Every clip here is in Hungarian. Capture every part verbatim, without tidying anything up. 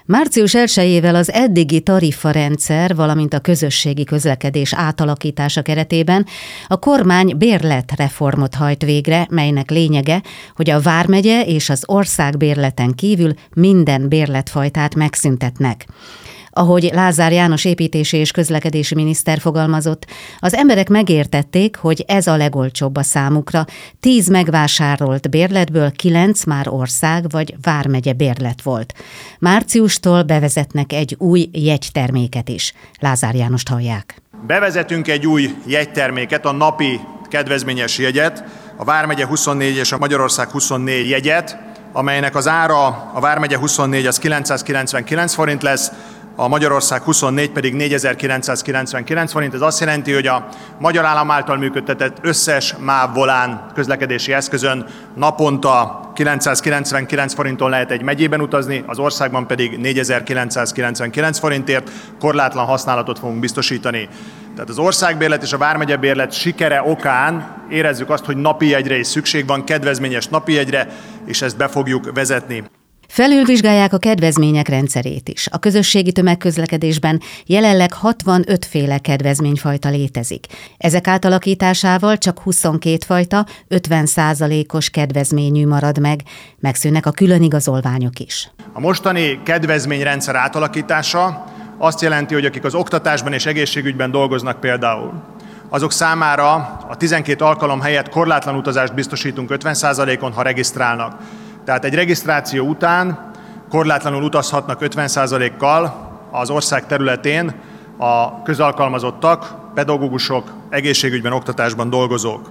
Március elsejével az eddigi tarifarendszer, valamint a közösségi közlekedés átalakítása keretében a kormány bérletreformot hajt végre, melynek lényege, hogy a vármegye és az országbérleten kívül minden bérletfajtát megszüntetnek. Ahogy Lázár János építési és közlekedési miniszter fogalmazott, az emberek megértették, hogy ez a legolcsóbb a számukra. Tíz megvásárolt bérletből kilenc már ország vagy vármegye bérlet volt. Márciustól bevezetnek egy új jegyterméket is. Lázár Jánost hallják. Bevezetünk egy új jegyterméket, a napi kedvezményes jegyet, a Vármegye huszonnégy és a Magyarország huszonnégy jegyet, amelynek az ára a Vármegye huszonnégy az kilencszázkilencvenkilenc forint lesz, a Magyarország huszonnégy pedig négyezer-kilencszázkilencvenkilenc forint. Ez azt jelenti, hogy a magyar állam által működtetett összes MÁV volán közlekedési eszközön naponta kilencszázkilencvenkilenc forinton lehet egy megyében utazni, az országban pedig négyezer-kilencszázkilencvenkilenc forintért korlátlan használatot fogunk biztosítani. Tehát az országbérlet és a vármegye bérlet sikere okán érezzük azt, hogy napi jegyre is szükség van, kedvezményes napi jegyre, és ezt be fogjuk vezetni. Felülvizsgálják a kedvezmények rendszerét is. A közösségi tömegközlekedésben jelenleg hatvanöt féle kedvezményfajta létezik. Ezek átalakításával csak huszonkét fajta, ötven százalékos kedvezményű marad meg, megszűnnek a külön igazolványok is. A mostani kedvezményrendszer átalakítása azt jelenti, hogy akik az oktatásban és egészségügyben dolgoznak például, azok számára a tizenkét alkalom helyett korlátlan utazást biztosítunk ötven százalékon, ha regisztrálnak. Tehát egy regisztráció után korlátlanul utazhatnak ötven százalékkal az ország területén a közalkalmazottak, pedagógusok, egészségügyben, oktatásban dolgozók.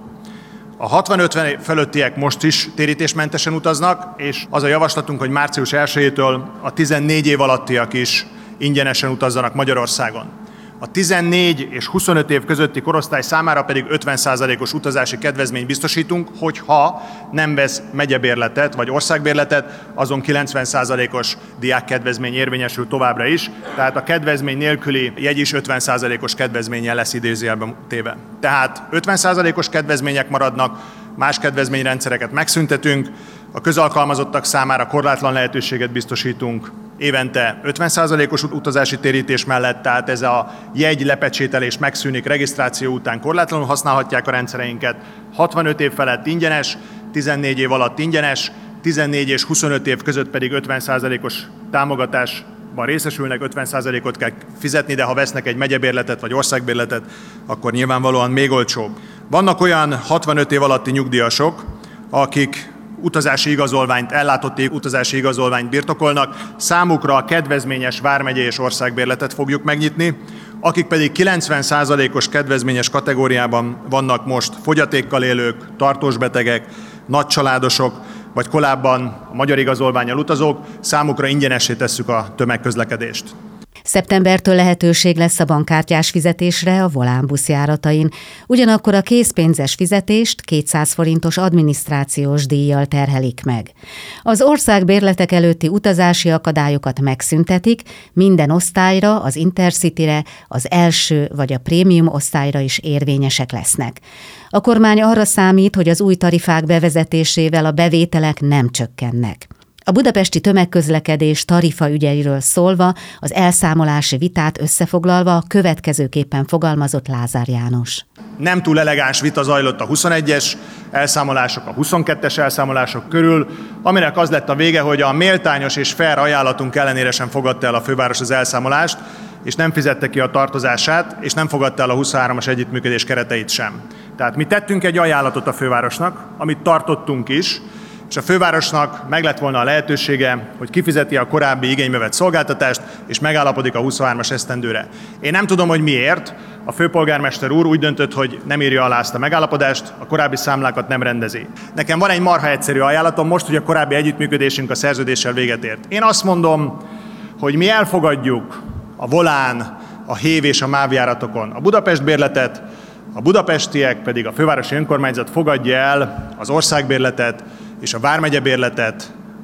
A hatvan-ötven fölöttiek most is térítésmentesen utaznak, és az a javaslatunk, hogy március elsejétől a tizennégy év alattiak is ingyenesen utazzanak Magyarországon. A tizennégy és huszonöt év közötti korosztály számára pedig ötven százalékos utazási kedvezményt biztosítunk, hogyha nem vesz megyebérletet vagy országbérletet, azon kilencven százalékos diákkedvezmény érvényesül továbbra is, tehát a kedvezmény nélküli jegy is ötven százalékos kedvezménnyel lesz idézőjelben téve. Tehát ötven százalékos kedvezmények maradnak, más kedvezményrendszereket megszüntetünk, a közalkalmazottak számára korlátlan lehetőséget biztosítunk évente ötven százalékos utazási térítés mellett, tehát ez a jegy lepecsételés megszűnik, regisztráció után korlátlanul használhatják a rendszereinket, hatvanöt év felett ingyenes, tizennégy év alatt ingyenes, tizennégy és huszonöt év között pedig ötven százalékos támogatásban részesülnek, ötven százalékot kell fizetni, de ha vesznek egy megyebérletet vagy országbérletet, akkor nyilvánvalóan még olcsóbb. Vannak olyan hatvanöt év alatti nyugdíjasok, akik utazási igazolványt, ellátott utazási igazolványt birtokolnak, számukra a kedvezményes vármegye és országbérletet fogjuk megnyitni, akik pedig kilencven százalékos kedvezményes kategóriában vannak most fogyatékkal élők, tartós betegek, nagycsaládosok, vagy korábban a magyar igazolvánnyal utazók, számukra ingyenessé tesszük a tömegközlekedést. Szeptembertől lehetőség lesz a bankkártyás fizetésre a Volán buszjáratain. Ugyanakkor a készpénzes fizetést kétszáz forintos adminisztrációs díjjal terhelik meg. Az országbérletek előtti utazási akadályokat megszüntetik, minden osztályra, az Intercityre, az első vagy a prémium osztályra is érvényesek lesznek. A kormány arra számít, hogy az új tarifák bevezetésével a bevételek nem csökkennek. A budapesti tömegközlekedés tarifaügyeiről szólva, az elszámolási vitát összefoglalva következőképpen fogalmazott Lázár János. Nem túl elegáns vita zajlott a huszonegyes elszámolások, a huszonkettes elszámolások körül, aminek az lett a vége, hogy a méltányos és fair ajánlatunk ellenére sem fogadta el a főváros az elszámolást, és nem fizette ki a tartozását, és nem fogadta el a huszonhármas együttműködés kereteit sem. Tehát mi tettünk egy ajánlatot a fővárosnak, amit tartottunk is, és a fővárosnak meg lett volna a lehetősége, hogy kifizeti a korábbi igénybe vett szolgáltatást, és megállapodik a huszonhármas esztendőre. Én nem tudom, hogy miért. A főpolgármester úr úgy döntött, hogy nem írja alá azt a megállapodást, a korábbi számlákat nem rendezi. Nekem van egy marha egyszerű ajánlatom most, hogy a korábbi együttműködésünk a szerződéssel véget ért. Én azt mondom, hogy mi elfogadjuk a Volán, a Hév és a MÁV járatokon a Budapest bérletet, a budapestiek pedig a fővárosi önkormányzat fogadja el az országbérletet és a vármegye bérletet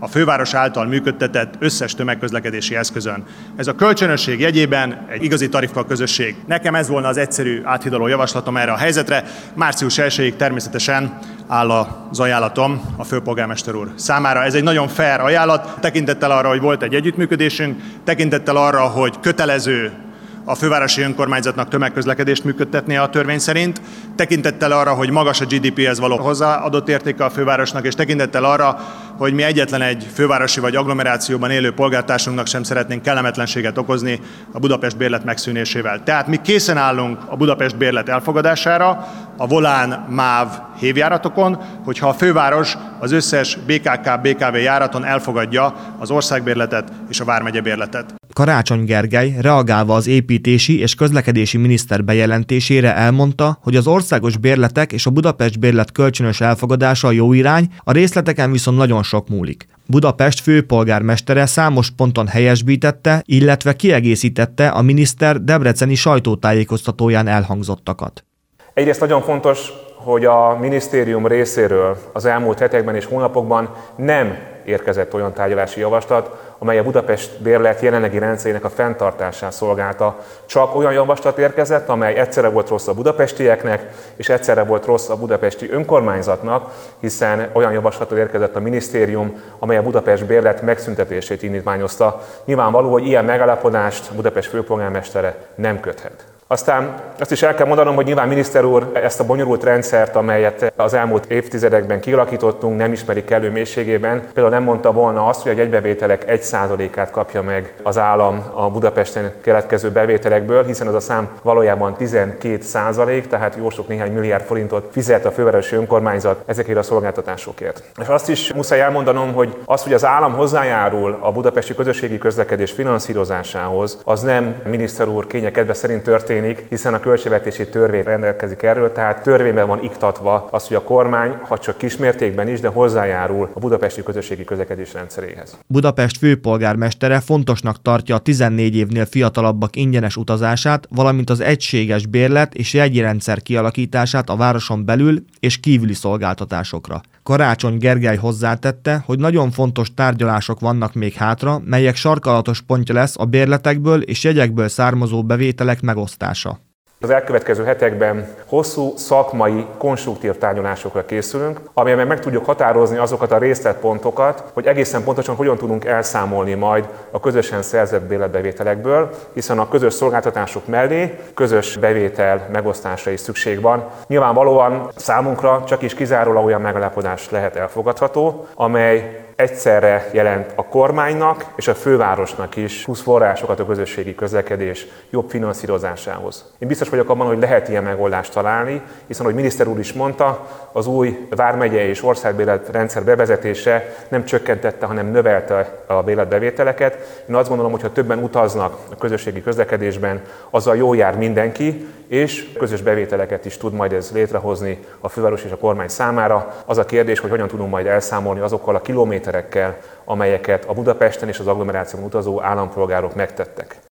a főváros által működtetett összes tömegközlekedési eszközön. Ez a kölcsönösség jegyében egy igazi tarifa közösség. Nekem ez volna az egyszerű áthidaló javaslatom erre a helyzetre. március elsejéig természetesen áll az ajánlatom a főpolgármester úr számára. Ez egy nagyon fair ajánlat, tekintettel arra, hogy volt egy együttműködésünk, tekintettel arra, hogy kötelező a fővárosi önkormányzatnak tömegközlekedést működtetnie a törvény szerint, tekintettel arra, hogy magas a gé dé péhez való hozzáadott értéke a fővárosnak, és tekintettel arra, hogy mi egyetlen egy fővárosi vagy agglomerációban élő polgártársunknak sem szeretnénk kellemetlenséget okozni a Budapest bérlet megszűnésével. Tehát mi készen állunk a Budapest bérlet elfogadására, a Volán, MÁV hévjáratokon, hogyha a főváros az összes bé ká ká bé ká vé járaton elfogadja az országbérletet és a vármegye bérletet. Karácsony Gergely reagálva az építési és közlekedési miniszter bejelentésére elmondta, hogy az országos bérletek és a Budapest bérlet kölcsönös elfogadása a jó irány, a részleteken viszont nagyon sok múlik. Budapest főpolgármestere számos ponton helyesbítette, illetve kiegészítette a miniszter debreceni sajtótájékoztatóján elhangzottakat. Egyrészt nagyon fontos, hogy a minisztérium részéről az elmúlt hetekben és hónapokban nem érkezett olyan tárgyalási javaslat, amely a Budapest bérlet jelenlegi rendszerének a fenntartását szolgálta. Csak olyan javaslat érkezett, amely egyszerre volt rossz a budapestieknek, és egyszerre volt rossz a budapesti önkormányzatnak, hiszen olyan javaslatot érkezett a minisztérium, amely a Budapest bérlet megszüntetését indítványozta. Nyilvánvaló, hogy ilyen megállapodást a Budapest főpolgármestere nem köthet. Aztán azt is el kell mondanom, hogy nyilván miniszter úr ezt a bonyolult rendszert, amelyet az elmúlt évtizedekben kialakítottunk, nem ismeri kellő mélységében. Például nem mondta volna azt, hogy a jegybevételek egy százalékát kapja meg az állam a Budapesten keletkező bevételekből, hiszen az a szám valójában tizenkét százalék, tehát jó sok néhány milliárd forintot fizet a fővárosi önkormányzat ezekért a szolgáltatásokért. És azt is muszáj elmondanom, hogy az, hogy az állam hozzájárul a budapesti közösségi közlekedés finanszírozásához, az nem miniszter úr kénye kedve szerint történik, hiszen a költségvetési törvény rendelkezik erről, tehát törvényben van iktatva az, hogy a kormány, ha csak kismértékben is, de hozzájárul a budapesti közösségi közlekedés rendszeréhez. Budapest főpolgármestere fontosnak tartja a tizennégy évnél fiatalabbak ingyenes utazását, valamint az egységes bérlet és jegyrendszer kialakítását a városon belül és kívüli szolgáltatásokra. Karácsony Gergely hozzátette, hogy nagyon fontos tárgyalások vannak még hátra, melyek sarkalatos pontja lesz a bérletekből és jegyekből származó bevételek megosztása. Az elkövetkező hetekben hosszú, szakmai, konstruktív tárgyalásokra készülünk, amelyben meg tudjuk határozni azokat a részletpontokat, hogy egészen pontosan hogyan tudunk elszámolni majd a közösen szerzett bérletbevételekből, hiszen a közös szolgáltatások mellé közös bevétel megosztásra is szükség van. Nyilvánvalóan számunkra csak is kizárólag olyan megállapodás lehet elfogadható, amely egyszerre jelent a kormánynak és a fővárosnak is plusz forrásokat a közösségi közlekedés jobb finanszírozásához. Én biztos vagyok abban, hogy lehet ilyen megoldást találni, hiszen, ahogy miniszter úr is mondta, az új vármegyei és országbérletrendszer bevezetése nem csökkentette, hanem növelte a bérletbevételeket. Én azt gondolom, hogy ha többen utaznak a közösségi közlekedésben, azzal jól jár mindenki, és közös bevételeket is tud majd ez létrehozni a főváros és a kormány számára. Az a kérdés, hogy hogyan tudunk majd elszámolni azokkal a kilométerekkel, amelyeket a Budapesten és az agglomerációban utazó állampolgárok megtettek.